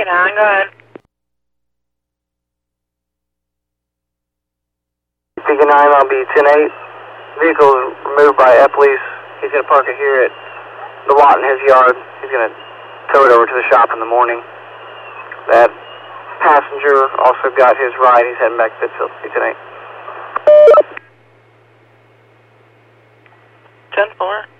9, go ahead. 59, I'll be 10-8. Vehicle is removed by Eppley's. He's going to park it here at the lot in his yard. He's going to tow it over to the shop in the morning. That passenger also got his ride. He's heading back to Pittsfield. 10-8. 10-4.